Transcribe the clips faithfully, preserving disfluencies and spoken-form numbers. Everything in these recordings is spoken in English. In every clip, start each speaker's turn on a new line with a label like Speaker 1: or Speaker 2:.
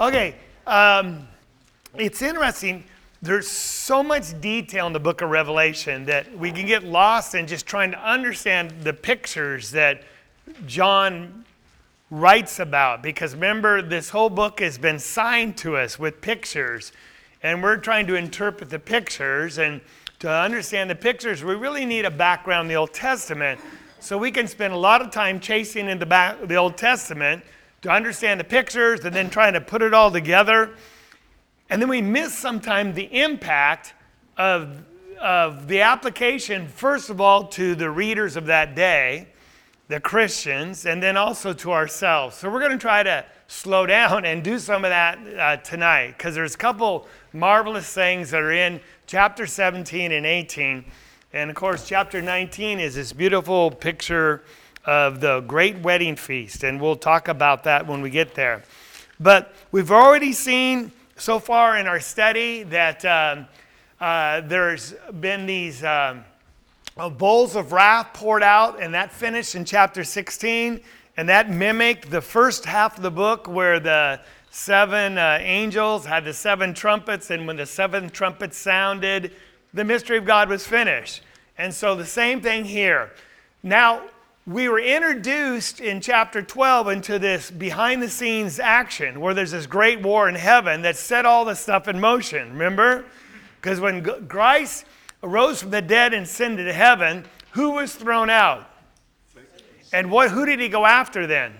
Speaker 1: Okay, um, it's interesting. There's so much detail in the book of Revelation that we can get lost in just trying to understand the pictures that John writes about. Because remember, this whole book has been signed to us with pictures, and we're trying to interpret the pictures. And to understand the pictures, we really need a background in the Old Testament. So we can spend a lot of time chasing in the, back, the Old Testament to understand the pictures and then trying to put it all together. And then we miss sometimes the impact of, of the application, first of all, to the readers of that day, the Christians, and then also to ourselves. So we're going to try to slow down and do some of that uh, tonight, because there's a couple marvelous things that are in chapter seventeen and eighteen. And of course, chapter nineteen is this beautiful picture of the great wedding feast, and we'll talk about that when we get there. But we've already seen so far in our study that um, uh, there's been these um, bowls of wrath poured out, and that finished in chapter sixteen, and that mimicked the first half of the book where the seven uh, angels had the seven trumpets, and when the seventh trumpet sounded, the mystery of God was finished. And so the same thing here. Now, we were introduced in chapter twelve into this behind-the-scenes action where there's this great war in heaven that set all this stuff in motion, remember? Because when Christ arose from the dead and ascended to heaven, who was thrown out? And what? Who did he go after then?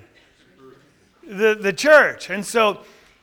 Speaker 1: The, the church. And so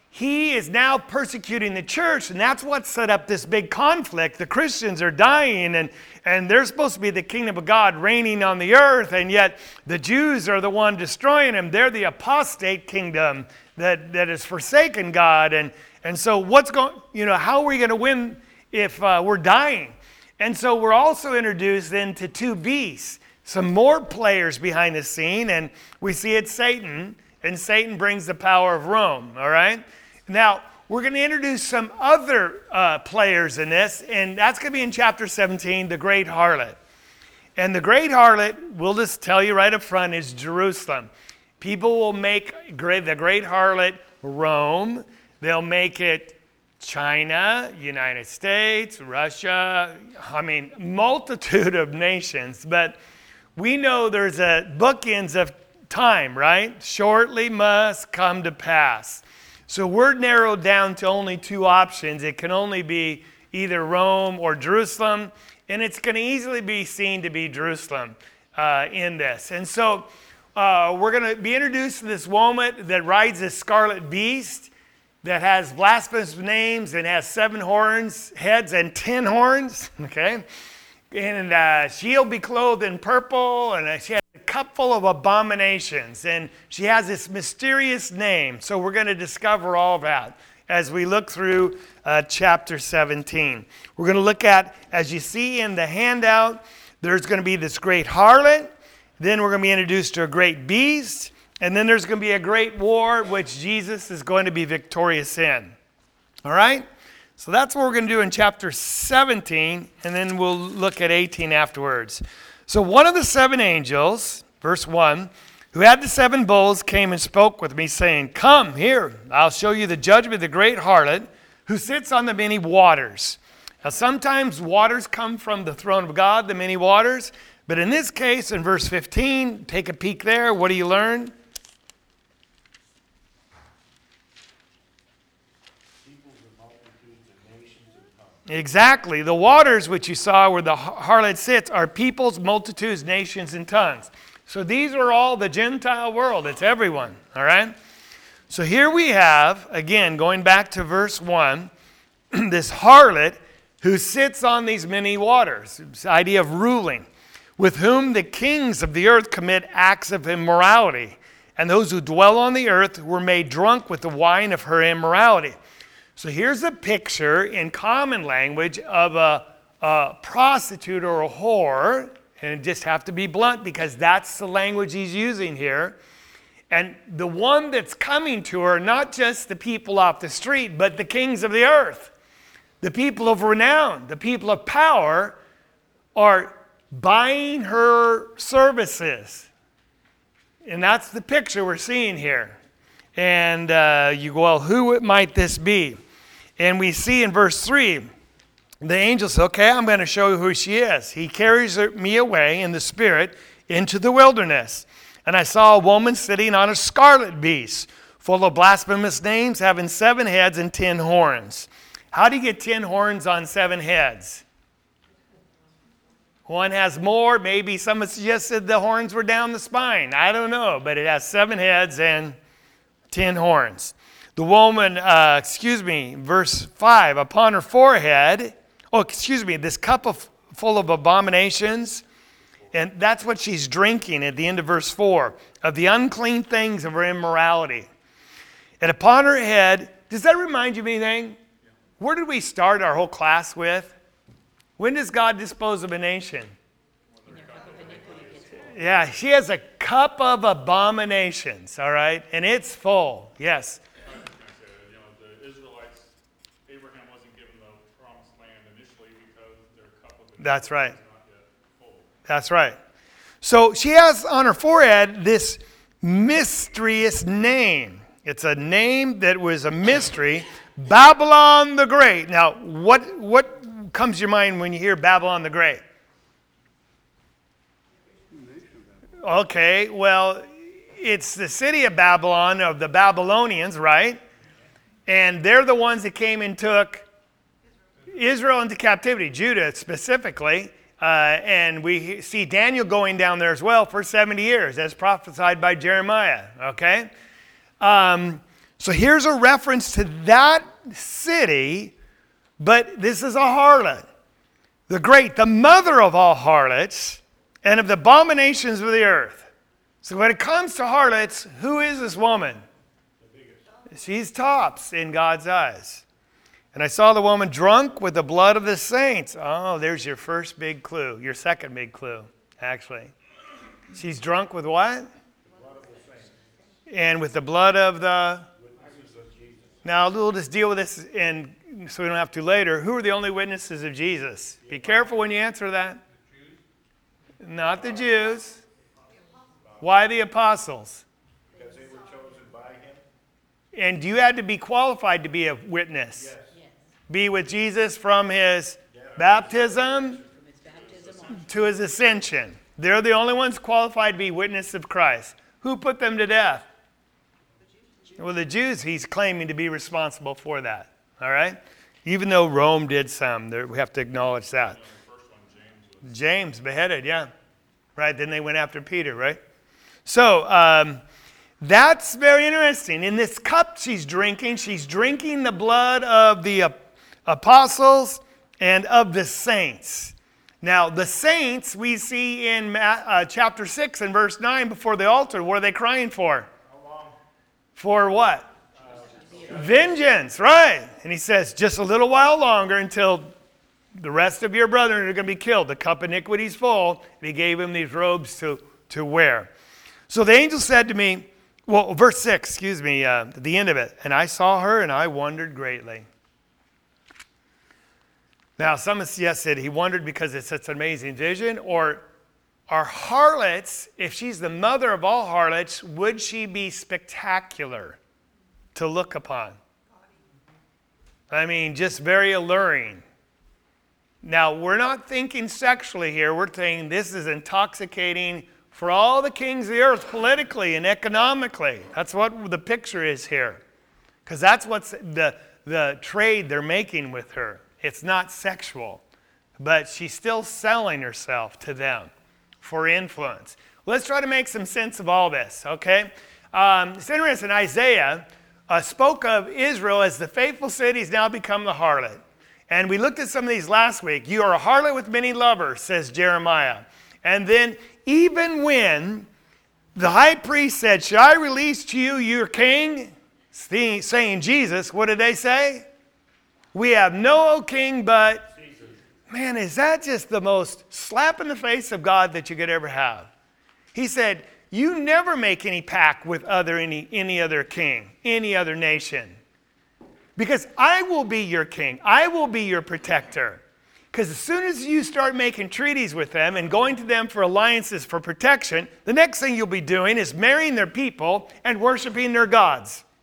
Speaker 1: he is now persecuting the church, and that's what set up this big conflict. The Christians are dying, and, and they're supposed to be the kingdom of God reigning on the earth, and yet the Jews are the one destroying them. They're the apostate kingdom that, that has forsaken God. And, and so what's going, you know, how are we going to win if uh, we're dying? And so we're also introduced into two beasts, some more players behind the scene, and we see it's Satan, and Satan brings the power of Rome, all right? Now, we're going to introduce some other uh, players in this, and that's going to be in chapter seventeen, the great harlot. And the great harlot, we'll just tell you right up front, is Jerusalem. People will make great, the great harlot Rome. They'll make it China, United States, Russia, I mean, multitude of nations. But we know there's a bookends of time, right? Shortly must come to pass. So we're narrowed down to only two options. It can only be either Rome or Jerusalem, and it's going to easily be seen to be Jerusalem uh, in this. And so uh, we're going to be introduced to this woman that rides this scarlet beast that has blasphemous names and has seven horns, heads and ten horns, okay? And uh, she'll be clothed in purple, and uh, she has a cup full of abominations, and she has this mysterious name. So we're going to discover all that as we look through uh, chapter seventeen. We're going to look at, as you see in the handout, there's going to be this great harlot. Then we're going to be introduced to a great beast. And then there's going to be a great war, which Jesus is going to be victorious in. All right? So that's what we're going to do in chapter seventeen, and then we'll look at eighteen afterwards. So one of the seven angels, verse one, who had the seven bowls came and spoke with me, saying, "Come here, I'll show you the judgment of the great harlot, who sits on the many waters." Now sometimes waters come from the throne of God, the many waters. But in this case, in verse fifteen, take a peek there. What do you learn? Exactly. The waters which you saw where the harlot sits are peoples, multitudes, nations, and tongues. So these are all the Gentile world. It's everyone. All right? So here we have, again, going back to verse one, this harlot who sits on these many waters. This idea of ruling. With whom the kings of the earth commit acts of immorality. And those who dwell on the earth were made drunk with the wine of her immorality. So here's a picture in common language of a, a prostitute or a whore. And it just have to be blunt because that's the language he's using here. And the one that's coming to her, not just the people off the street, but the kings of the earth. The people of renown, the people of power are buying her services. And that's the picture we're seeing here. And uh, you go, well, who might this be? And we see in verse three, the angel says, okay, I'm going to show you who she is. He carries me away in the spirit into the wilderness. And I saw a woman sitting on a scarlet beast, full of blasphemous names, having seven heads and ten horns. How do you get ten horns on seven heads? One has more. Maybe someone suggested the horns were down the spine. I don't know, but it has seven heads and ten horns. The woman, uh, excuse me, verse five, upon her forehead, oh, excuse me, this cup of, full of abominations, and that's what she's drinking at the end of verse four, of the unclean things of her immorality. And upon her head, does that remind you of anything? Where did we start our whole class with? When does God dispose of a nation? Yeah, she has a cup of abominations, all right? And it's full, yes.
Speaker 2: You know, the Israelites, Abraham wasn't given the promised land initially because their cup of the
Speaker 1: That's right.
Speaker 2: was not yet full.
Speaker 1: That's right. So she has on her forehead this mysterious name. It's a name that was a mystery, Babylon the Great. Now, what what comes to your mind when you hear Babylon the Great? Okay, well, it's the city of Babylon, of the Babylonians, right? And they're the ones that came and took Israel into captivity, Judah specifically. Uh, and we see Daniel going down there as well for seventy years, as prophesied by Jeremiah, okay? Um, so here's a reference to that city, but this is a harlot. The great, the mother of all harlots, and of the abominations of the earth. So when it comes to harlots, who is this woman? She's tops in God's eyes. And I saw the woman drunk with the blood of the saints. Oh, there's your first big clue, your second big clue, actually. She's drunk with what? And with the blood of the... Now, we'll just deal with this, and so we don't have to later. Who are the only witnesses of Jesus? Be careful when you answer that. Not the Jews. Why the apostles?
Speaker 3: Because they were chosen by him.
Speaker 1: And you had to be qualified to be a witness.
Speaker 3: Yes.
Speaker 1: Be with Jesus from his baptism to his ascension. They're the only ones qualified to be witnesses of Christ. Who put them to death? Well, the Jews, he's claiming to be responsible for that. All right? Even though Rome did some, there, we have to acknowledge that. James beheaded, yeah. Right, then they went after Peter, right? So, um, that's very interesting. In this cup she's drinking, she's drinking the blood of the uh, apostles and of the saints. Now, the saints we see in uh, chapter six and verse nine before the altar. What are they crying for? For what? Uh, Vengeance, right. And he says, just a little while longer until the rest of your brethren are going to be killed. The cup of iniquity is full. And he gave him these robes to, to wear. So the angel said to me, well, verse six, excuse me, uh, at the end of it. And I saw her and I wondered greatly. Now, some have suggested he wondered because it's such an amazing vision. Or are harlots, if she's the mother of all harlots, would she be spectacular to look upon? I mean, just very alluring. Now, we're not thinking sexually here. We're thinking this is intoxicating for all the kings of the earth politically and economically. That's what the picture is here. Because that's what's the, the trade they're making with her. It's not sexual. But she's still selling herself to them for influence. Let's try to make some sense of all this, okay? Um, it's interesting. Isaiah uh, spoke of Israel as the faithful city has now become the harlot. And we looked at some of these last week. You are a harlot with many lovers, says Jeremiah. And then even when the high priest said, should I release to you your king? Saying Jesus, what did they say? We have no king but... Man, is that just the most slap in the face of God that you could ever have? He said, you never make any pact with other any, any other king, any other nation. Because I will be your king. I will be your protector. Because as soon as you start making treaties with them and going to them for alliances for protection, the next thing you'll be doing is marrying their people and worshiping their gods.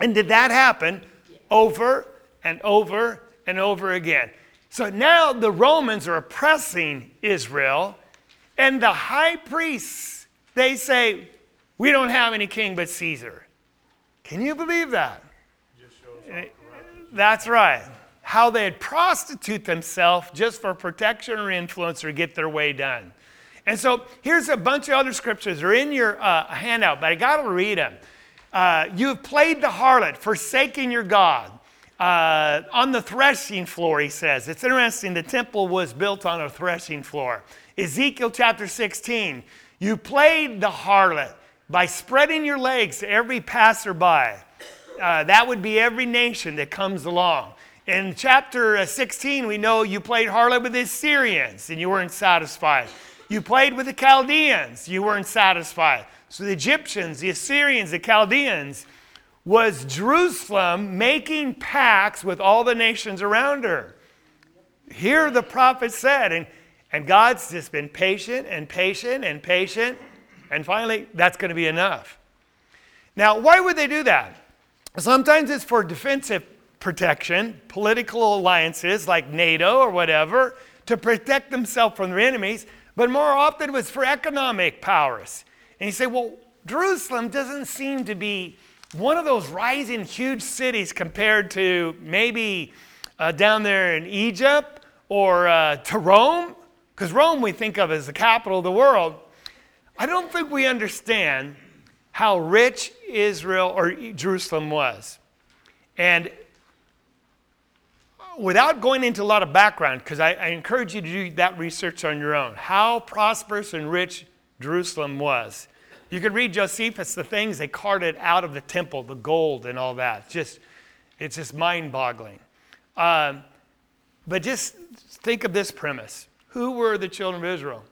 Speaker 1: And did that happen over and over and over again? So now the Romans are oppressing Israel, and the high priests, they say, we don't have any king but Caesar. Can you believe that? That's right. How they'd prostitute themselves just for protection or influence or get their way done. And so here's a bunch of other scriptures. They're in your uh, handout, but I got to read them. Uh, you have played the harlot, forsaking your God. Uh, on the threshing floor, he says. It's interesting. The temple was built on a threshing floor. Ezekiel chapter sixteen. You played the harlot by spreading your legs to every passerby. Uh, that would be every nation that comes along. In chapter sixteen, we know you played harlot with the Assyrians and you weren't satisfied. You played with the Chaldeans. You weren't satisfied. So the Egyptians, the Assyrians, the Chaldeans, was Jerusalem making pacts with all the nations around her. Here the prophet said, and, and God's just been patient and patient and patient, and finally that's going to be enough. Now, why would they do that? Sometimes it's for defensive protection, political alliances like NATO or whatever, to protect themselves from their enemies, but more often it was for economic powers. And you say, well, Jerusalem doesn't seem to be one of those rising huge cities compared to maybe uh, down there in Egypt or uh, to Rome, because Rome we think of as the capital of the world. I don't think we understand how rich Israel or Jerusalem was. And without going into a lot of background, because I, I encourage you to do that research on your own, how prosperous and rich Jerusalem was. You could read Josephus, the things they carted out of the temple, the gold and all that. It's just, it's just mind-boggling. Um, but just think of this premise. Who were the children of Israel?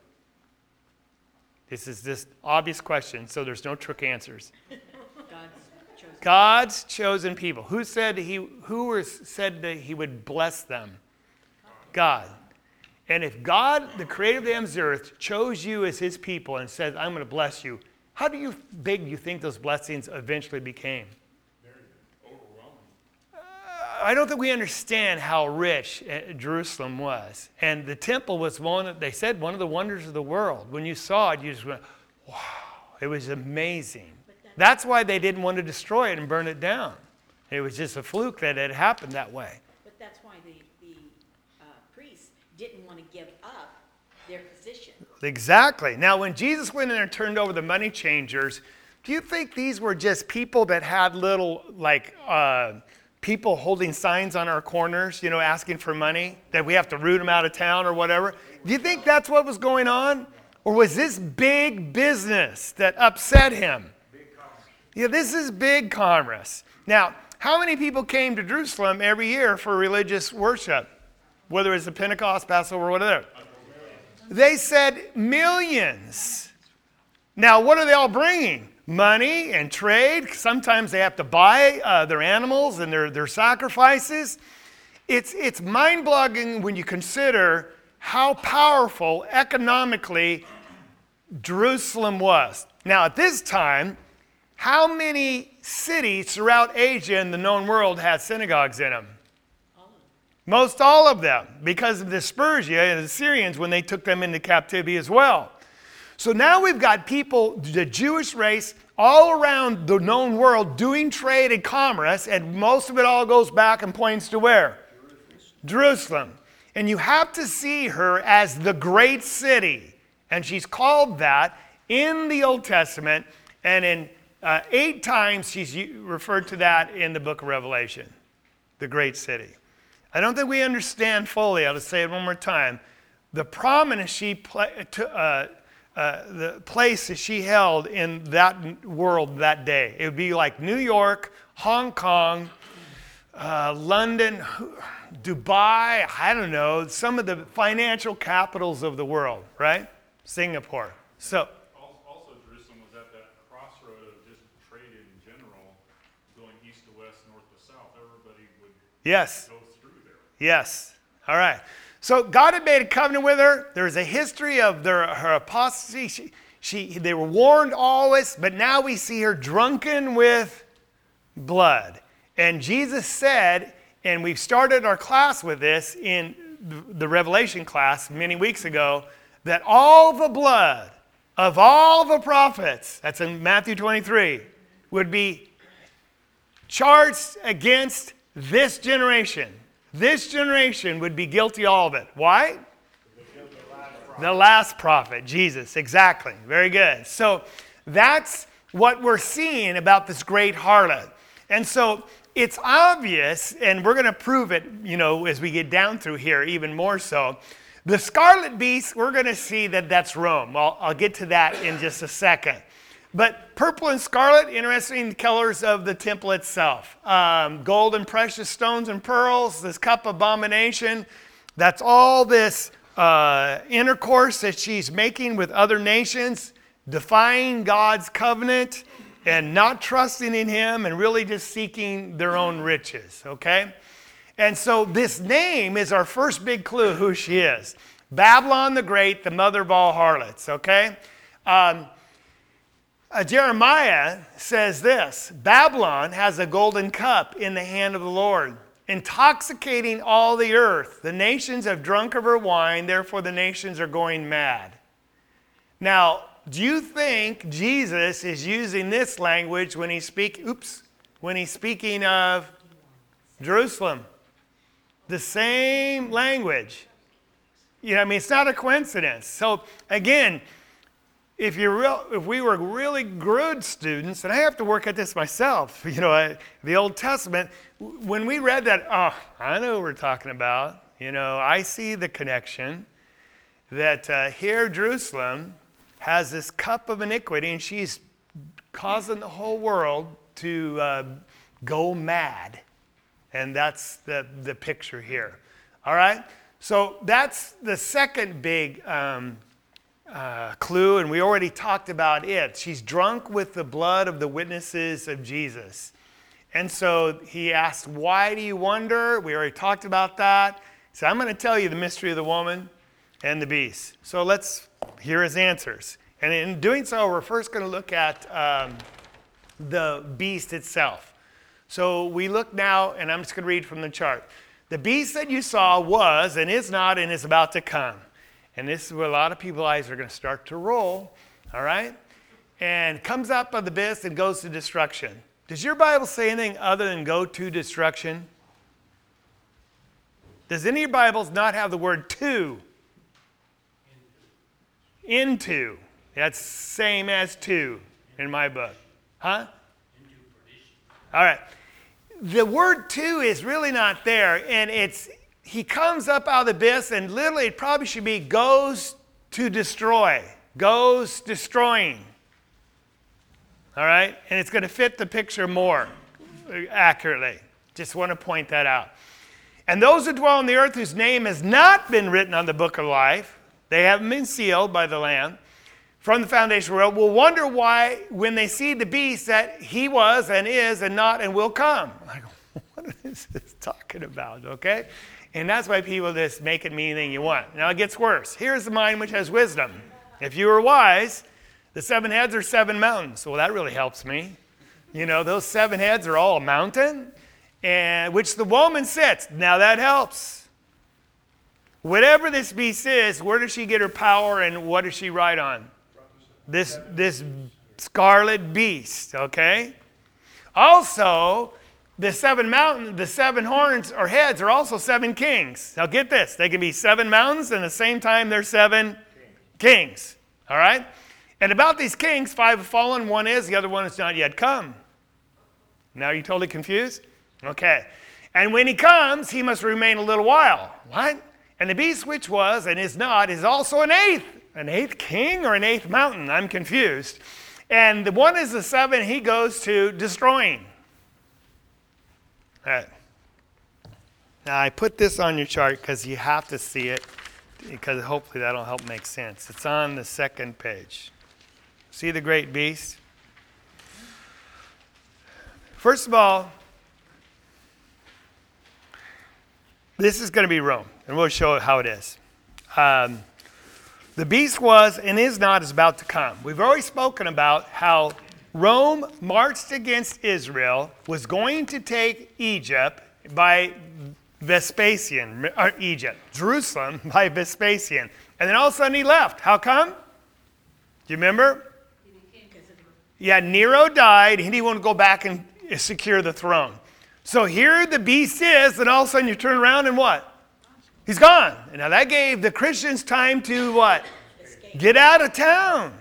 Speaker 1: This is just obvious question, so there's no trick answers.
Speaker 4: God's chosen.
Speaker 1: God's chosen people. Who said he? Who was said that he would bless them? God. And if God, the creator of the heavens and earth, chose you as his people and said, I'm going to bless you, how do you big do you think those blessings eventually became?
Speaker 2: Very overwhelming.
Speaker 1: Uh, I don't think we understand how rich uh, Jerusalem was. And the temple was one, of, they said, one of the wonders of the world. When you saw it, you just went, wow, it was amazing. That's why they didn't want to destroy it and burn it down. It was just a fluke that it happened that way.
Speaker 4: But that's why the, the uh, priests didn't want to give up their position.
Speaker 1: Exactly. Now, when Jesus went in there and turned over the money changers, do you think these were just people that had little, like, uh, people holding signs on our corners, you know, asking for money, that we have to root them out of town or whatever? Do you think that's what was going on? Or was this big business that upset him? Yeah, this is big commerce. Now, how many people came to Jerusalem every year for religious worship? Whether it's the Pentecost, Passover, or whatever. They said millions. Now, what are they all bringing? Money and trade. Sometimes they have to buy uh, their animals and their, their sacrifices. It's, it's mind-boggling when you consider how powerful economically Jerusalem was. Now, at this time, how many cities throughout Asia and the known world had synagogues in them? Most all of them, because of the Dispersia and the Syrians when they took them into captivity as well. So now we've got people, the Jewish race, all around the known world doing trade and commerce, and most of it all goes back and points to where? Jerusalem. And you have to see her as the great city. And she's called that in the Old Testament, and in uh, eight times she's referred to that in the book of Revelation, the great city. I don't think we understand fully, I'll just say it one more time, the prominence she played, uh, uh, the place that she held in that world that day. It would be like New York, Hong Kong, uh, London, Dubai, I don't know, some of the financial capitals of the world, right? Singapore. So,
Speaker 2: Also, Jerusalem was at that crossroad of just trade in general, going east to west, north to south. Everybody would
Speaker 1: yes.
Speaker 2: go through there.
Speaker 1: Yes. All right. So God had made a covenant with her. There is a history of their, her apostasy. She, she, they were warned always, but now we see her drunken with blood. And Jesus said, and we started our class with this in the Revelation class many weeks ago, that all the blood of all the prophets, that's in Matthew twenty-three, would be charged against this generation. This generation would be guilty of all of it. Why? The last prophet, Jesus, exactly. Very good. So that's what we're seeing about this great harlot. And so it's obvious, and we're going to prove it, you know, as we get down through here even more so. The scarlet beast, we're going to see that that's Rome. Well, I'll get to that in just a second. But purple and scarlet, interesting colors of the temple itself. Um, gold and precious stones and pearls, this cup abomination, that's all this uh, intercourse that she's making with other nations, defying God's covenant and not trusting in him and really just seeking their own riches, okay? And so this name is our first big clue who she is. Babylon the Great, the mother of all harlots, okay? Um, uh, Jeremiah says this, Babylon has a golden cup in the hand of the Lord, intoxicating all the earth. The nations have drunk of her wine, therefore the nations are going mad. Now, do you think Jesus is using this language when he's speak, oops, when he's speaking of Jerusalem? The same language. You know, I mean, it's not a coincidence. So again, if you're real, if we were really good students, and I have to work at this myself, you know, I, the Old Testament, when we read that, oh, I know what we're talking about. You know, I see the connection that uh, here Jerusalem has this cup of iniquity, and she's causing the whole world to uh, go mad. And that's the, the picture here. All right? So that's the second big um, uh, clue, and we already talked about it. She's drunk with the blood of the witnesses of Jesus. And so he asked, why do you wonder? We already talked about that. So I'm going to tell you the mystery of the woman and the beast. So let's hear his answers. And in doing so, we're first going to look at um, the beast itself. So we look now, and I'm just going to read from the chart. The beast that you saw was and is not and is about to come. And this is where a lot of people's eyes are going to start to roll, all right? And comes up of the abyss and goes to destruction. Does your Bible say anything other than go to destruction? Does any of your Bibles not have the word to? Into. That's same as to in my book. Huh? All right. The word to is really not there, and it's he comes up out of the abyss, and literally it probably should be goes to destroy, goes destroying. All right? And it's going to fit the picture more accurately. Just want to point that out. And those who dwell on the earth whose name has not been written on the book of life, they haven't been sealed by the Lamb, from the foundation of the world, will wonder why when they see the beast that he was and is and not and will come. Like, what is this talking about, okay? And that's why people just make it mean anything you want. Now it gets worse. Here's the mind which has wisdom. If you were wise, the seven heads are seven mountains. Well, that really helps me. You know, those seven heads are all a mountain, and which the woman sits. Now that helps. Whatever this beast is, where does she get her power and what does she ride on? This, this scarlet beast, okay? Also, the seven mountains, the seven horns or heads are also seven kings. Now get this, they can be seven mountains and at the same time they're seven kings, all right? And about these kings, five have fallen, one is, the other one has not yet come. Now are you totally confused? Okay. And when he comes, he must remain a little while. What? And the beast which was and is not is also an eighth. An eighth king or an eighth mountain? I'm confused. And the one is the seven, he goes to destroying. All right. Now I put this on your chart because you have to see it, because hopefully that'll help make sense. It's on the second page. See the great beast? First of all, this is going to be Rome, and we'll show how it is. Um, The beast was and is not is about to come. We've already spoken about how Rome marched against Israel, was going to take Egypt by Vespasian, or Egypt, Jerusalem by Vespasian. And then all of a sudden he left. How come? Do you remember? Yeah, Nero died, and he wanted to go back and secure the throne. So here the beast is, and all of a sudden you turn around and what? He's gone. And now that gave the Christians time to what? Escape. Get out of town.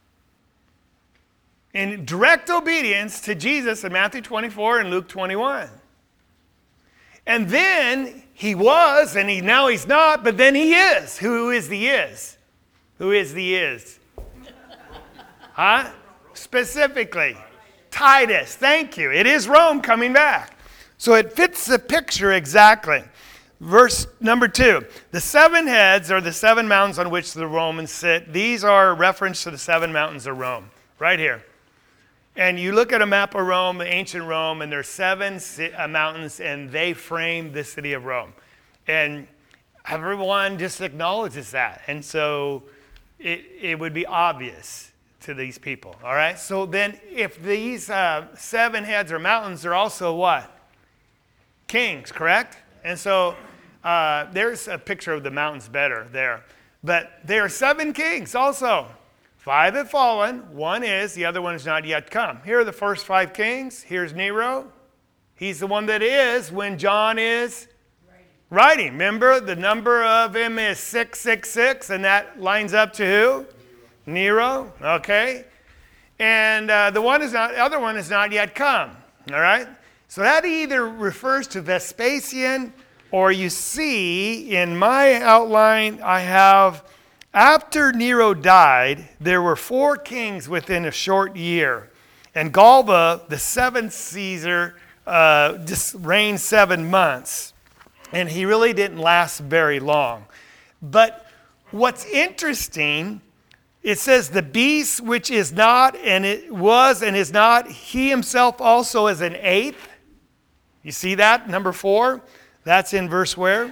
Speaker 1: In direct obedience to Jesus in Matthew twenty-four and Luke twenty-one. And then he was, and he now he's not, but then he is. Who is the is? Who is the is? Huh? Specifically. Titus. Thank you. It is Rome coming back. So it fits the picture exactly. Verse number two. The seven heads are the seven mountains on which the Romans sit. These are a reference to the seven mountains of Rome. Right here. And you look at a map of Rome, ancient Rome, and there's seven mountains, and they frame the city of Rome. And everyone just acknowledges that. And so it, it would be obvious to these people. All right? So then if these uh, seven heads or mountains are also what? Kings, correct? And so uh, there's a picture of the mountains better there. But there are seven kings also. Five have fallen, one is, the other one has not yet come. Here are the first five kings. Here's Nero. He's the one that is when John is writing. Remember, the number of him is six six six, and that lines up to who? Nero, okay. And uh, the one is not, the other one has not yet come, all right? So that either refers to Vespasian, or you see in my outline, I have after Nero died, there were four kings within a short year. And Galba, the seventh Caesar, uh, just reigned seven months. And he really didn't last very long. But what's interesting, it says the beast which is not, and it was and is not, he himself also is an eighth. You see that? Number four. That's in verse where?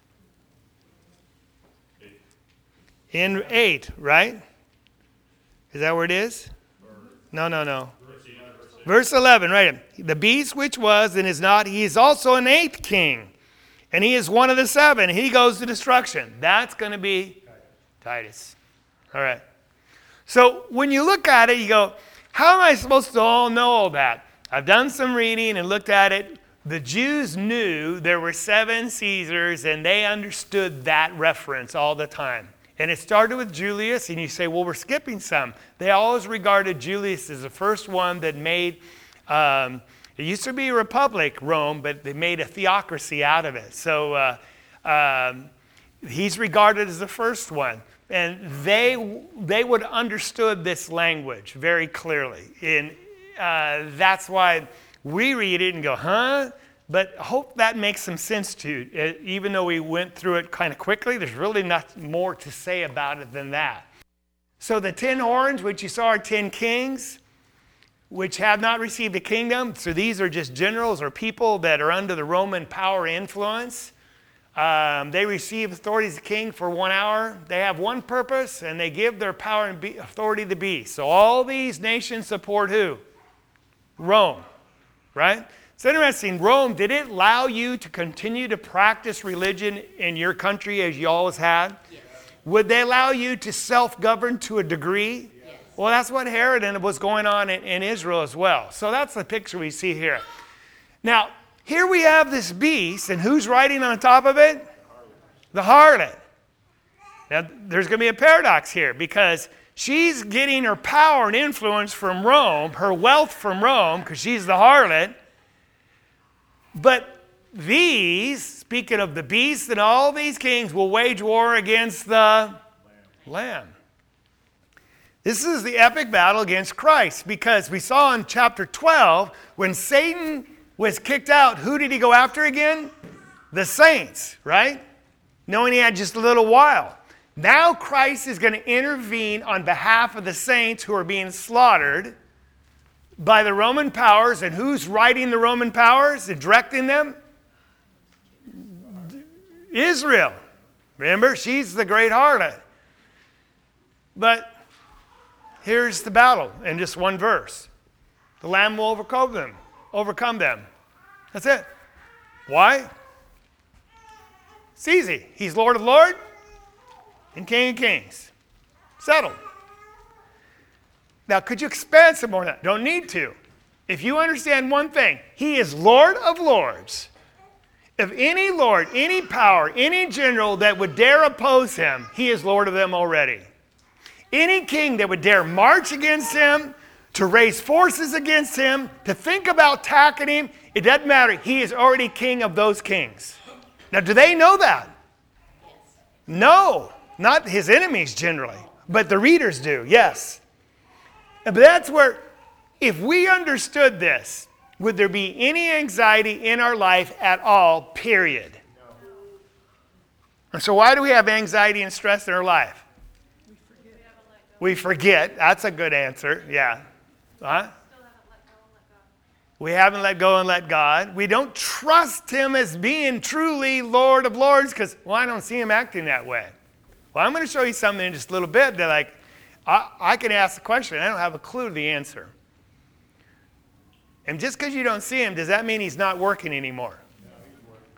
Speaker 1: In eight, right? Is that where it is? No, no, no. Verse eleven, right? The beast which was and is not, he is also an eighth king. And he is one of the seven. He goes to destruction. That's going to be Titus. All right. So when you look at it, you go, how am I supposed to all know all that? I've done some reading and looked at it. The Jews knew there were seven Caesars, and they understood that reference all the time. And it started with Julius, and you say, well, we're skipping some. They always regarded Julius as the first one that made, um, it used to be a republic, Rome, but they made a theocracy out of it. So uh, um, he's regarded as the first one. And they they would have understood this language very clearly. And uh, that's why we read it and go, huh? But I hope that makes some sense to you. Even though we went through it kind of quickly, there's really not more to say about it than that. So the ten horns, which you saw, are ten kings, which have not received a kingdom. So these are just generals or people that are under the Roman power influence. Um, they receive authority as a king for one hour. They have one purpose, and they give their power and be- authority to be. So all these nations support who? Rome, right? It's interesting. Rome, did it allow you to continue to practice religion in your country as you always had?
Speaker 4: Yes.
Speaker 1: Would they allow you to self-govern to a degree?
Speaker 4: Yes.
Speaker 1: Well, that's what Herod and was going on in, in Israel as well. So that's the picture we see here. Now, here we have this beast, and who's riding on top of it? The harlot. Now, there's going to be a paradox here, because she's getting her power and influence from Rome, her wealth from Rome, because she's the harlot. But these, speaking of the beast and all these kings, will wage war against the Lamb. Lamb. This is the epic battle against Christ, because we saw in chapter twelve, when Satan was kicked out, who did he go after again? The saints, right? Knowing he had just a little while. Now Christ is going to intervene on behalf of the saints who are being slaughtered by the Roman powers. And who's riding the Roman powers and directing them? Israel. Remember, she's the great harlot. But here's the battle in just one verse. The Lamb will overcome them. Overcome them. That's it. Why? It's easy. He's Lord of Lords and King of Kings. Settled. Now, could you expand some more on that? Don't need to. If you understand one thing, he is Lord of Lords. If any Lord, any power, any general that would dare oppose him, he is Lord of them already. Any king that would dare march against him, to raise forces against him, to think about attacking him, it doesn't matter. He is already king of those kings. Now, do they know that? No, not his enemies generally, but the readers do, yes. But that's where, if we understood this, would there be any anxiety in our life at all, period? No. And so why do we have anxiety and stress in our life? We forget. We forget. That's a good answer, yeah. Huh? We haven't let go and let God. We don't trust him as being truly Lord of Lords because, well, I don't see him acting that way. Well, I'm going to show you something in just a little bit that, like, I, I can ask the question. I don't have a clue to the answer. And just because you don't see him, does that mean he's not working anymore? No, he's working.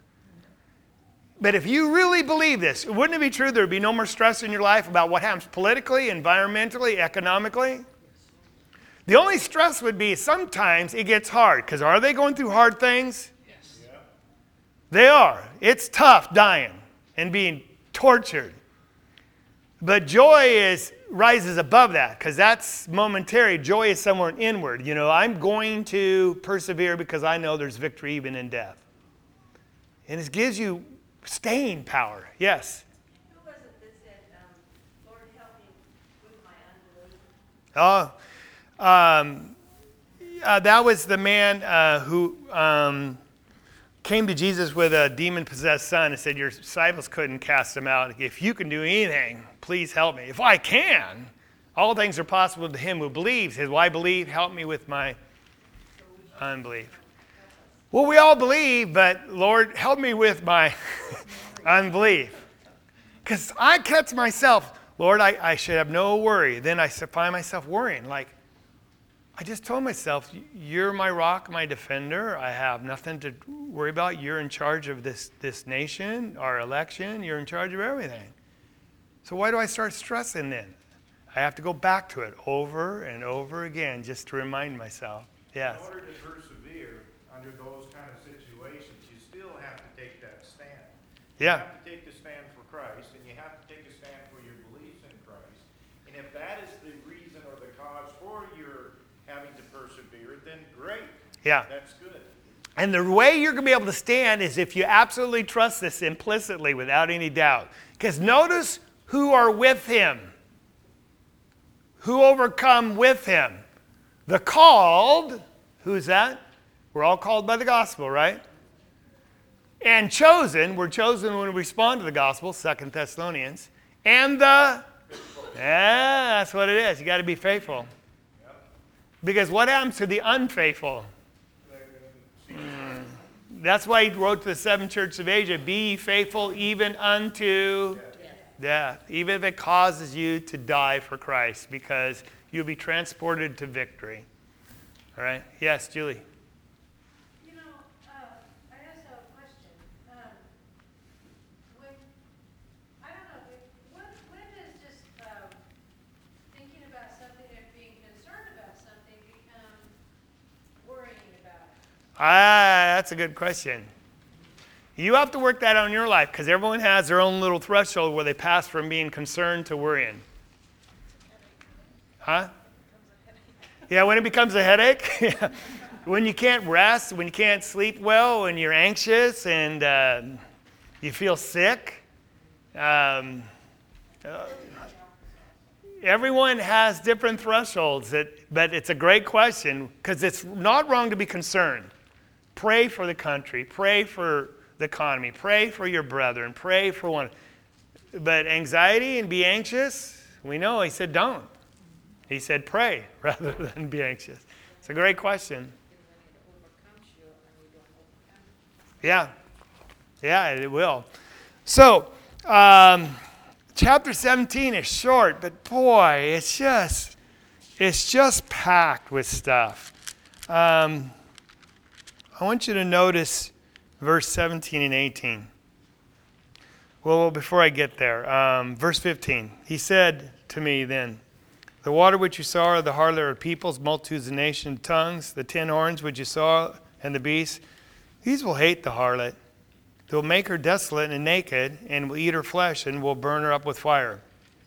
Speaker 1: But if you really believe this, wouldn't it be true there would be no more stress in your life about what happens politically, environmentally, economically? The only stress would be sometimes it gets hard. Because are they going through hard things? Yes. Yeah. They are. It's tough dying and being tortured. But joy is rises above that because that's momentary. Joy is somewhere inward. You know, I'm going to persevere because I know there's victory even in death. And it gives you staying power. Yes?
Speaker 4: Who was it that said, um, Lord, help me with my unbelief?
Speaker 1: Oh. Um, uh, that was the man uh, who um, came to Jesus with a demon-possessed son and said, your disciples couldn't cast him out. If you can do anything, please help me. If I can, all things are possible to him who believes. He said, well, I believe, help me with my unbelief. Well, we all believe, but Lord, help me with my unbelief. Because I catch myself, Lord, I, I should have no worry. Then I find myself worrying, like, I just told myself, you're my rock, my defender. I have nothing to worry about. You're in charge of this, this nation, our election. You're in charge of everything. So why do I start stressing then? I have to go back to it over and over again just to remind myself. Yes.
Speaker 3: In order to persevere under those kind of situations, you still have to take that stand.
Speaker 1: Yeah.
Speaker 3: You have to take the stand for Christ, and you have to take a stand for your beliefs in Christ. And if that is the reason or the cause for your having to persevere, then great.
Speaker 1: Yeah.
Speaker 3: That's good.
Speaker 1: And the way you're going to be able to stand is if you absolutely trust this implicitly without any doubt. Because notice who are with him. Who overcome with him. The called, who's that? We're all called by the gospel, right? And chosen, we're chosen when we respond to the gospel, Second Thessalonians. And the, yeah, that's what it is. You got to be faithful. Because what happens to the unfaithful? Mm. That's why he wrote to the seven churches of Asia, be faithful even unto death. death. Even if it causes you to die for Christ, because you'll be transported to victory. All right? Yes, Julie.
Speaker 5: You know, uh, I just have a question. Um, when, I don't know, when, when does just um, thinking about something and being concerned about something become worrying about it?
Speaker 1: Ah, that's a good question. You have to work that out in your life because everyone has their own little threshold where they pass from being concerned to worrying. Huh? Yeah, when it becomes a headache. When you can't rest, when you can't sleep well, when you're anxious and uh, you feel sick. Um, uh, everyone has different thresholds, that, but it's a great question because it's not wrong to be concerned. Pray for the country. Pray for the economy. Pray for your brethren. Pray for one. But anxiety and be anxious, we know he said don't. He said pray rather than be anxious. It's a great question. Yeah. Yeah, it will. So, um, chapter seventeen is short, but boy, it's just, it's just packed with stuff. Um, I want you to notice verse seventeen and eighteen. Well, before I get there, um, verse fifteen. He said to me then, the water which you saw are the harlot of peoples, multitudes of nations, tongues, the ten horns which you saw, and the beast. These will hate the harlot. They will make her desolate and naked, and will eat her flesh, and will burn her up with fire.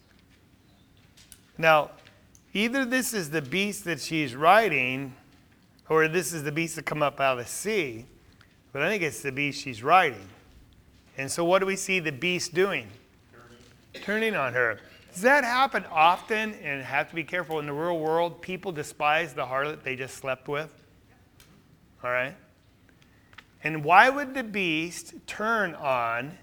Speaker 1: Now, either this is the beast that she's riding, or this is the beast that come up out of the sea, but I think it's the beast she's riding. And so what do we see the beast doing? Turning, Turning on her. Does that happen often? And have to be careful. In the real world, people despise the harlot they just slept with. All right? And why would the beast turn on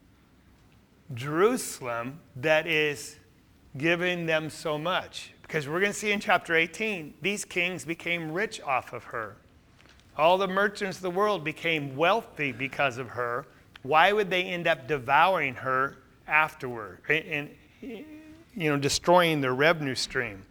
Speaker 1: Jerusalem that is giving them so much? Because we're going to see in chapter eighteen, these kings became rich off of her. All the merchants of the world became wealthy because of her. Why would they end up devouring her afterward and, you know, destroying their revenue stream?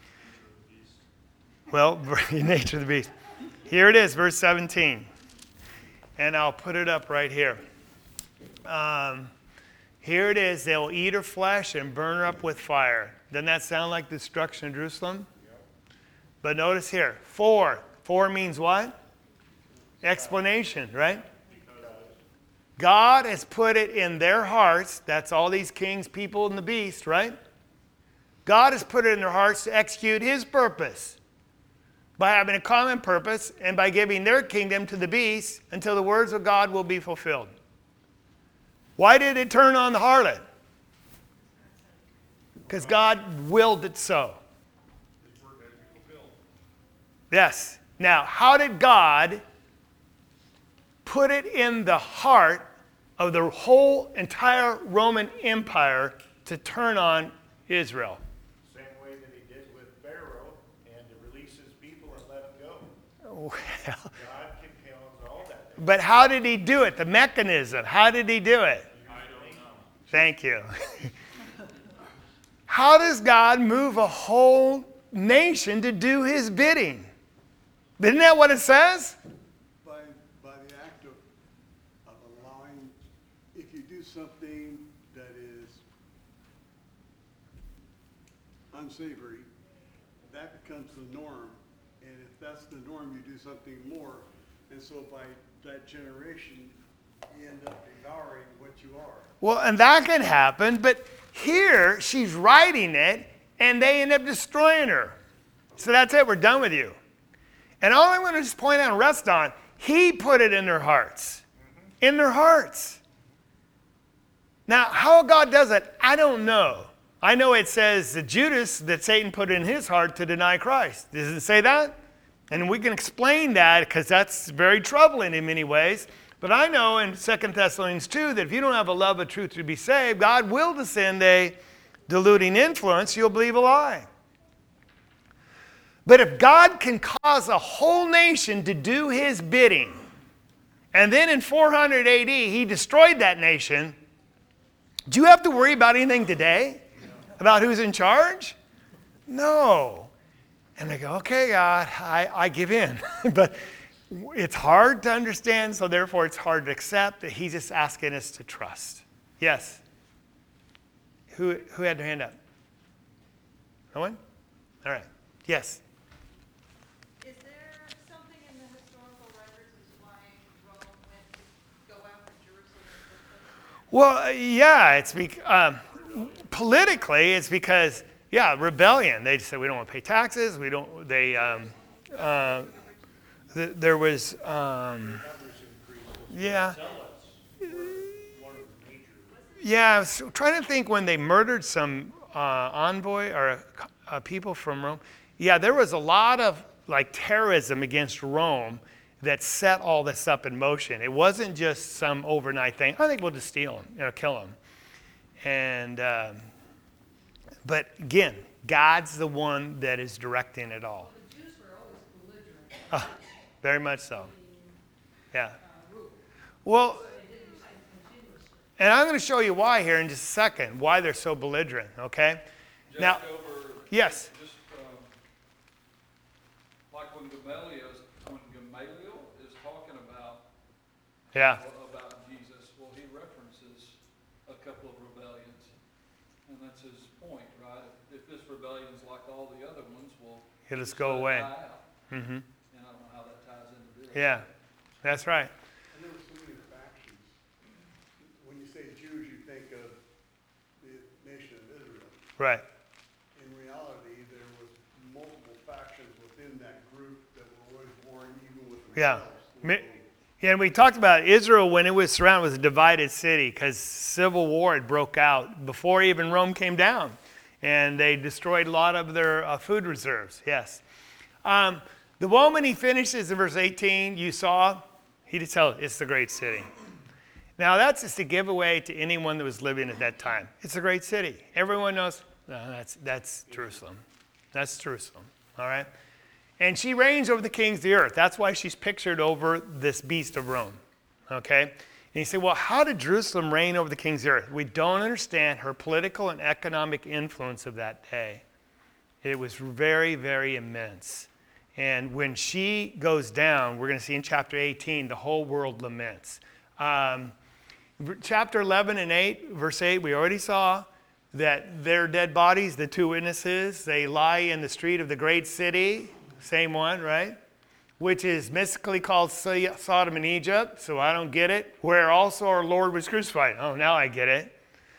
Speaker 1: Well, nature of the beast. Here it is, verse seventeen. And I'll put it up right here. Um, here it is. They will eat her flesh and burn her up with fire. Doesn't that sound like the destruction of Jerusalem? Yep. But notice here, four. Four means what? Explanation, right? God has put it in their hearts. That's all these kings, people, and the beast, right? God has put it in their hearts to execute his purpose by having a common purpose and by giving their kingdom to the beast until the words of God will be fulfilled. Why did it turn on the harlot? Because God willed it so. Yes. Now, how did God put it in the heart of the whole entire Roman Empire to turn on Israel?
Speaker 3: Same way that he did with Pharaoh and to release his people and let them go.
Speaker 1: Well,
Speaker 3: God compels all that.
Speaker 1: but how did he do it? The mechanism. How did he do it?
Speaker 2: I don't know.
Speaker 1: Thank you. How does God move a whole nation to do his bidding? Isn't that what it says?
Speaker 6: By, by the act of, of allowing, if you do something that is unsavory, that becomes the norm. And if that's the norm, you do something more. And so by that generation, you end up devouring what you are.
Speaker 1: Well, and that can happen, but here she's writing it, and they end up destroying her. So that's it. We're done with you. And all I'm going to just point out and rest on, he put it in their hearts. In their hearts. Now, how God does it, I don't know. I know it says that Judas, that Satan put in his heart to deny Christ. Does it say that? And we can explain that because that's very troubling in many ways. But I know in Second Thessalonians two that if you don't have a love of truth to be saved, God will descend a deluding influence. You'll believe a lie. But if God can cause a whole nation to do his bidding, and then in four hundred A D he destroyed that nation, do you have to worry about anything today? About who's in charge? No. And they go, okay, God, I, I give in. But it's hard to understand, so therefore it's hard to accept that he's just asking us to trust. Yes? Who, who had their hand up? No one? All right. Yes?
Speaker 7: Is there something in the historical records as why Rome went to go after Jerusalem in the first place?
Speaker 1: Well, yeah, it's be, um, politically, it's because, yeah, rebellion. They just said we don't want to pay taxes. We don't. They um, uh, th- there was um, yeah, yeah. I was trying to think when they murdered some uh, envoy or uh, people from Rome. Yeah, there was a lot of like terrorism against Rome that set all this up in motion. It wasn't just some overnight thing. I think we'll just steal them, you know, kill them. And um, but again, God's the one that is directing it all.
Speaker 7: The Jews were always belligerent.
Speaker 1: Oh, very much so. Yeah. Well, and I'm going to show you why here in just a second, why they're so belligerent, okay?
Speaker 8: Just
Speaker 1: Now,
Speaker 8: over,
Speaker 1: yes.
Speaker 8: just um, like when Gamaliel
Speaker 1: Yeah.
Speaker 8: about Jesus. Well, he references a couple of rebellions, and that's his point, right? If, if this rebellion's like all the other ones, well,
Speaker 1: It'll just
Speaker 8: just
Speaker 1: go
Speaker 8: let it
Speaker 1: away.
Speaker 8: die out.
Speaker 1: Mm-hmm.
Speaker 8: And I don't know how that ties into this.
Speaker 1: Yeah, that's right.
Speaker 6: And there were so many factions. When you say Jews, you think of the nation of Israel.
Speaker 1: Right.
Speaker 6: In reality, there was multiple factions within that group that were always warring even with
Speaker 1: Yeah.
Speaker 6: themselves.
Speaker 1: Mi- Yeah, and we talked about Israel when it was surrounded was a divided city because civil war had broke out before even Rome came down, and they destroyed a lot of their uh, food reserves. Yes. Um, the moment he finishes in verse eighteen, you saw, he just tells it's the great city. Now that's just a giveaway to anyone that was living at that time. It's a great city. Everyone knows. No, that's that's Jerusalem. That's Jerusalem. All right. And she reigns over the kings of the earth. That's why she's pictured over this beast of Rome. Okay? And you say, well, how did Jerusalem reign over the kings of the earth? We don't understand her political and economic influence of that day. It was very, very immense. And when she goes down, we're going to see in chapter eighteen, the whole world laments. Um, chapter eleven and eight, verse eight, we already saw that their dead bodies, the two witnesses, they lie in the street of the great city. Same one, right? Which is mystically called Sodom and Egypt, so I don't get it. Where also our Lord was crucified. Oh, now I get it.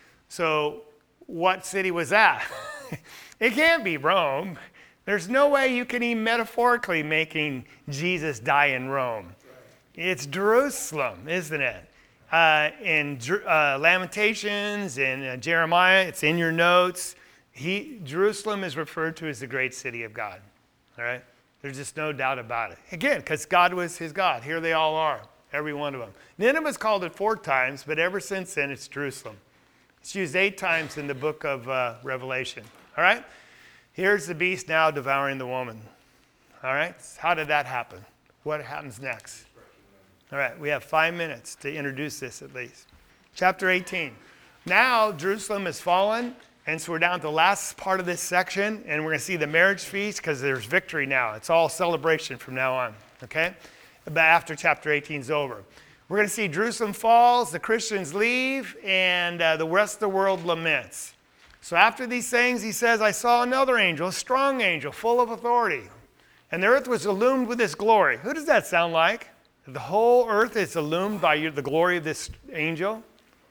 Speaker 1: So what city was that? It can't be Rome. There's no way you can even metaphorically making Jesus die in Rome. It's Jerusalem, isn't it? Uh, in uh, Lamentations, in uh, Jeremiah, it's in your notes. He, Jerusalem is referred to as the great city of God. All right? There's just no doubt about it. Again, because God was his God. Here they all are, every one of them. Nineveh's called it four times, but ever since then, it's Jerusalem. It's used eight times in the book of uh, Revelation. All right? Here's the beast now devouring the woman. All right? How did that happen? What happens next? All right, we have five minutes to introduce this at least. Chapter eighteen. Now Jerusalem has fallen. And so we're down to the last part of this section, and we're going to see the marriage feast because there's victory now. It's all celebration from now on, okay? But after chapter eighteen is over. We're going to see Jerusalem falls, the Christians leave, and uh, the rest of the world laments. So after these things, he says, I saw another angel, a strong angel, full of authority. And the earth was illumined with his glory. Who does that sound like? The whole earth is illumined by the glory of this angel?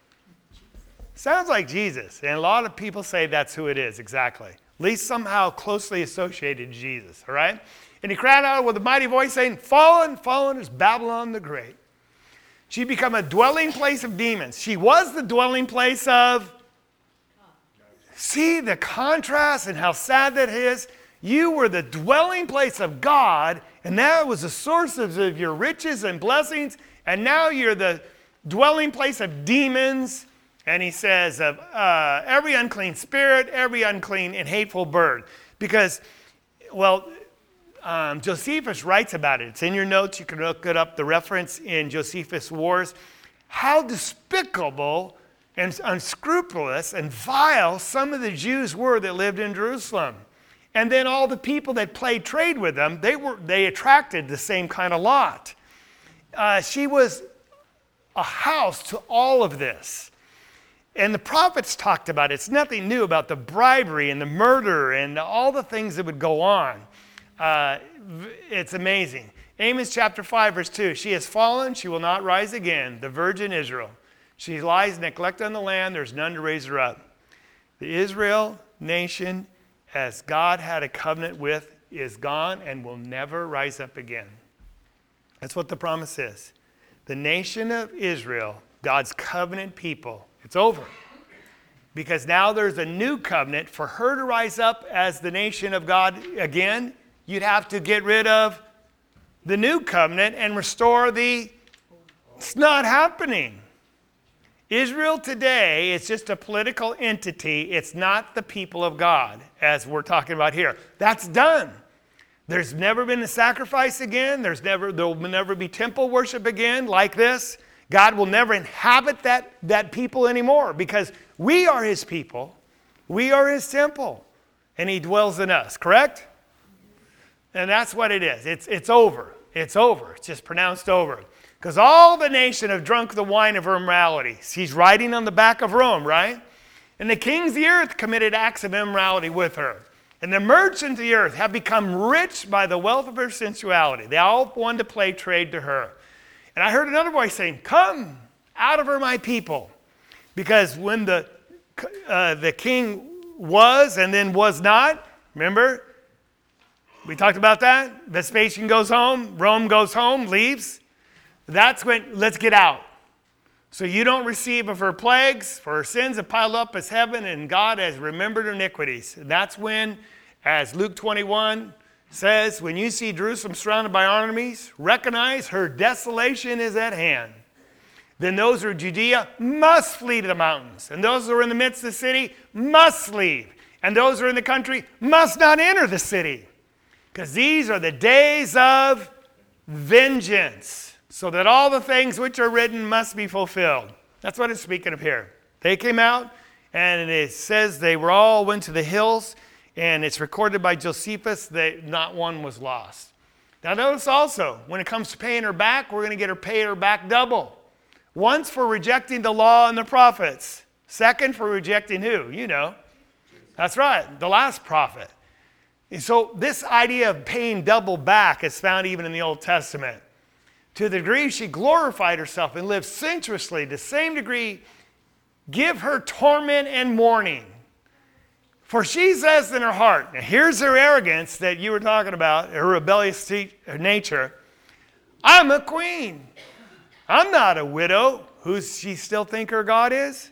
Speaker 1: Sounds like Jesus, and a lot of people say that's who it is, exactly. At least somehow closely associated to Jesus, all right? And he cried out with a mighty voice saying, Fallen, fallen is Babylon the Great. She become a dwelling place of demons. She was the dwelling place of... See the contrast and how sad that is? You were the dwelling place of God, and that was the source of your riches and blessings, and now you're the dwelling place of demons. And he says of uh, every unclean spirit, every unclean and hateful bird. Because, well, um, Josephus writes about it. It's in your notes. You can look it up, the reference in Josephus' Wars. How despicable and unscrupulous and vile some of the Jews were that lived in Jerusalem. And then all the people that played trade with them, they were they attracted the same kind of lot. Uh, she was a house to all of this. And the prophets talked about it. It's nothing new about the bribery and the murder and all the things that would go on. Uh, it's amazing. Amos chapter five, verse two. She has fallen, she will not rise again. The virgin Israel. She lies neglected on the land. There's none to raise her up. The Israel nation, as God had a covenant with, is gone and will never rise up again. That's what the promise is. The nation of Israel, God's covenant people, it's over. Because now there's a new covenant. For her to rise up as the nation of God again, you'd have to get rid of the new covenant and restore the... It's not happening. Israel today is just a political entity. It's not the people of God, as we're talking about here. That's done. There's never been a sacrifice again. There's never, there will never be temple worship again like this. God will never inhabit that, that people anymore because we are his people. We are his temple. And he dwells in us, correct? And that's what it is. It's, it's over. It's over. It's just pronounced over. because all the nation have drunk the wine of her immorality. He's riding on the back of Rome, right? And the kings of the earth committed acts of immorality with her. And the merchants of the earth have become rich by the wealth of her sensuality. They all wanted to play trade to her. And I heard another voice saying, come out of her, my people. Because when the, uh, the king was and then was not, remember? We talked about that. Vespasian goes home. Rome goes home, leaves. That's when, let's get out. So you don't receive of her plagues, for her sins have piled up as heaven, and God has remembered her iniquities. And that's when, as Luke twenty-one says, when you see Jerusalem surrounded by armies, recognize her desolation is at hand. Then those who are in Judea must flee to the mountains. And those who are in the midst of the city must leave. And those who are in the country must not enter the city. Because these are the days of vengeance, so that all the things which are written must be fulfilled. That's what it's speaking of here. They came out, and it says they were all went to the hills, and it's recorded by Josephus that not one was lost. Now notice also, when it comes to paying her back, we're going to get her pay her back double. Once for rejecting the law and the prophets. Second for rejecting who? You know. That's right, the last prophet. And so this idea of paying double back is found even in the Old Testament. To the degree she glorified herself and lived sensuously, to the same degree, give her torment and mourning. For she says in her heart, now here's her arrogance that you were talking about, her rebellious nature, I'm a queen. I'm not a widow. Who's she still think her God is?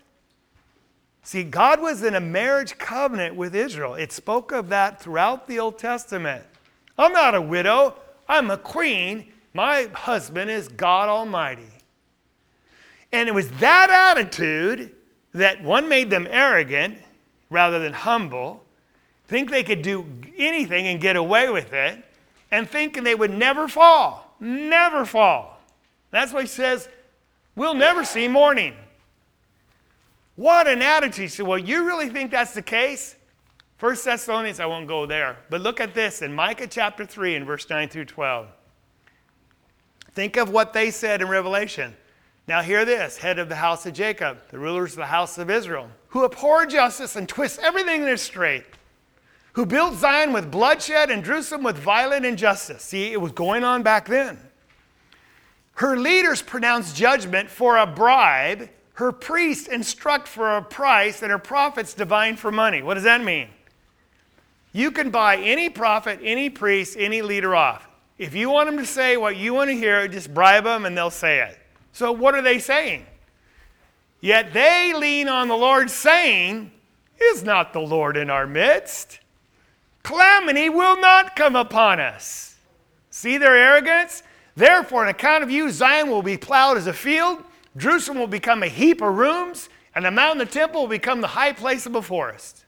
Speaker 1: See, God was in a marriage covenant with Israel. It spoke of that throughout the Old Testament. I'm not a widow. I'm a queen. My husband is God Almighty. And it was that attitude that, one, made them arrogant rather than humble, think they could do anything and get away with it, and thinking they would never fall. Never fall. That's why he says, we'll never see mourning. What an attitude. So, well, you really think that's the case? First Thessalonians, I won't go there. But look at this in Micah chapter three and verse nine through twelve. Think of what they said in Revelation. Now hear this, head of the house of Jacob, the rulers of the house of Israel, who abhor justice and twist everything that is straight, who built Zion with bloodshed and Jerusalem with violent injustice. See, it was going on back then. Her leaders pronounce judgment for a bribe. Her priests instruct for a price, and her prophets divine for money. What does that mean? You can buy any prophet, any priest, any leader off. If you want them to say what you want to hear, just bribe them and they'll say it. So what are they saying? Yet they lean on the Lord, saying, is not the Lord in our midst? Calamity will not come upon us. See their arrogance? Therefore, on account of you, Zion will be plowed as a field, Jerusalem will become a heap of rooms, and the mountain of the temple will become the high place of a forest.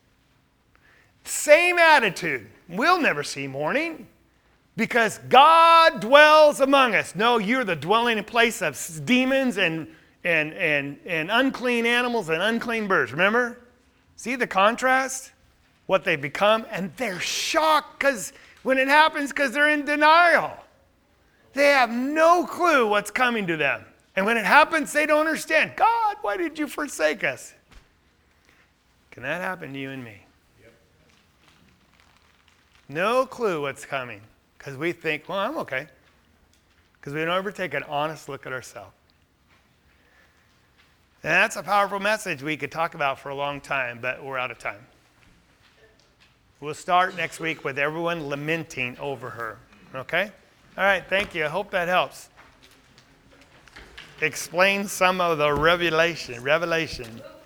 Speaker 1: Same attitude. We'll never see mourning because God dwells among us. No, you're the dwelling place of demons and, and, and, and unclean animals and unclean birds. Remember? See the contrast? What they become? And they're shocked because when it happens because they're in denial. They have no clue what's coming to them. And when it happens, they don't understand. God, why did you forsake us? Can that happen to you and me? Yep. No clue what's coming. Because we think, well, I'm okay. Because we don't ever take an honest look at ourselves. And that's a powerful message we could talk about for a long time, but we're out of time. We'll start next week with everyone lamenting over her. Okay? All right, thank you. I hope that helps. Explain some of the revelation. Revelation.